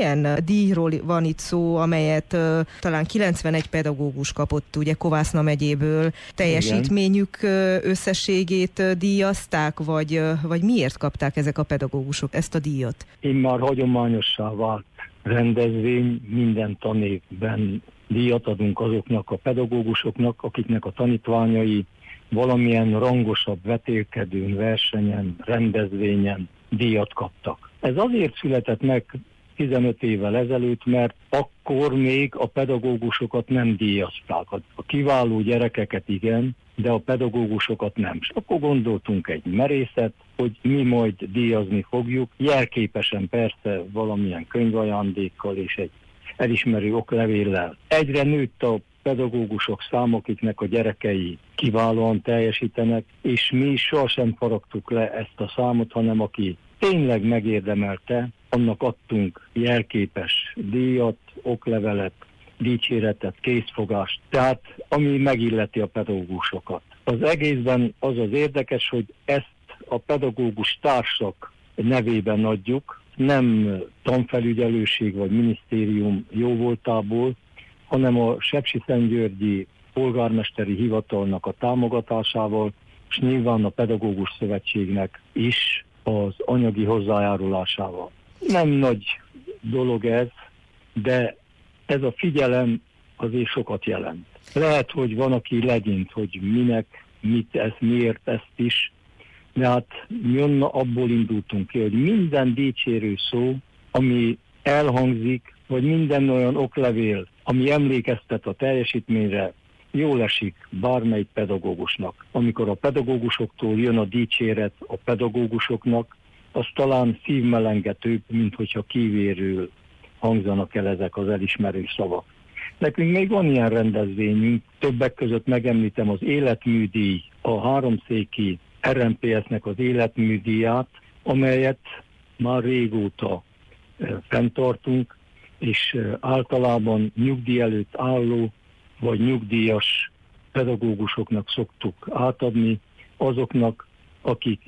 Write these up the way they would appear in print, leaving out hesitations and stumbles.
milyen díjról van itt szó, amelyet talán 91 pedagógus kapott, ugye Kovászna megyéből, teljesítményük összességét díjazták, vagy miért kapták ezek a pedagógusok ezt a díjat? Immár hagyományossá vált rendezvény, minden tanévben díjat adunk azoknak a pedagógusoknak, akiknek a tanítványai valamilyen rangosabb vetélkedőn, versenyen, rendezvényen díjat kaptak. Ez azért született meg 15 évvel ezelőtt, mert akkor még a pedagógusokat nem díjazták. A kiváló gyerekeket igen, de a pedagógusokat nem. És akkor gondoltunk egy merészet, hogy mi majd díjazni fogjuk, jelképesen persze valamilyen könyvajándékkal és egy elismerő oklevéllel. Egyre nőtt a pedagógusok száma, akiknek a gyerekei kiválóan teljesítenek, és mi sohasem faragtuk le ezt a számot, hanem aki tényleg megérdemelte, annak adtunk jelképes díjat, oklevelet, dicséretet, készfogást, tehát ami megilleti a pedagógusokat. Az egészben az az érdekes, hogy ezt a pedagógus társak nevében adjuk, nem tanfelügyelőség vagy minisztérium jóvoltából, hanem a Sepsiszentgyörgyi polgármesteri hivatalnak a támogatásával, és nyilván a Pedagógus Szövetségnek is az anyagi hozzájárulásával. Nem nagy dolog ez, de ez a figyelem azért sokat jelent. Lehet, hogy van, aki legyint, hogy minek, mit ez, miért ezt is, de hát mi abból indultunk ki, hogy minden dicsérő szó, ami elhangzik, vagy minden olyan oklevél, ami emlékeztet a teljesítményre, jól esik bármelyik pedagógusnak. Amikor a pedagógusoktól jön a dicséret a pedagógusoknak, az talán szívmelengetőbb, mint hogyha kívülről hangzanak el ezek az elismerő szavak. Nekünk még van ilyen rendezvényünk, többek között megemlítem az életműdíj, a háromszéki RMPS-nek az életműdíját, amelyet már régóta fenntartunk, és általában nyugdíj előtt álló vagy nyugdíjas pedagógusoknak szoktuk átadni, azoknak, akik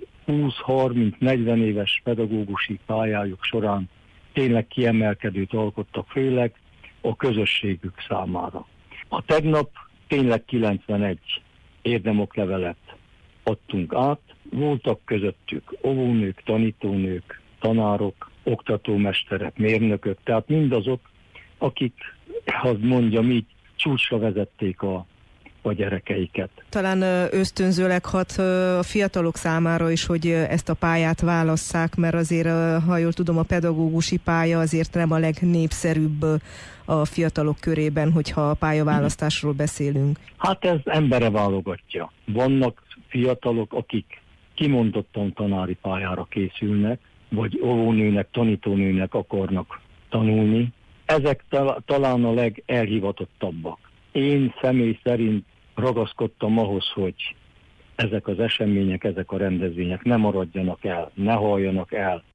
20-30-40 éves pedagógusi pályájuk során tényleg kiemelkedőt alkottak, főleg a közösségük számára. A tegnap tényleg 91 érdemoklevelet adtunk át, voltak közöttük óvónők, tanítónők, tanárok, oktatómesterek, mérnökök, tehát mindazok, akik, ha mondjam így, csúcsra vezették a gyerekeiket. Talán ösztönzőleg hat a fiatalok számára is, hogy ezt a pályát válasszák, mert azért, ha jól tudom, a pedagógusi pálya azért nem a legnépszerűbb a fiatalok körében, hogyha a pályaválasztásról beszélünk. Hát ez embere válogatja. Vannak fiatalok, akik kimondottan tanári pályára készülnek, vagy óvónőnek, tanítónőnek akarnak tanulni. Ezek talán a legelhivatottabbak. Én személy szerint ragaszkodtam ahhoz, hogy ezek az események, ezek a rendezvények ne maradjanak el, ne haljanak el.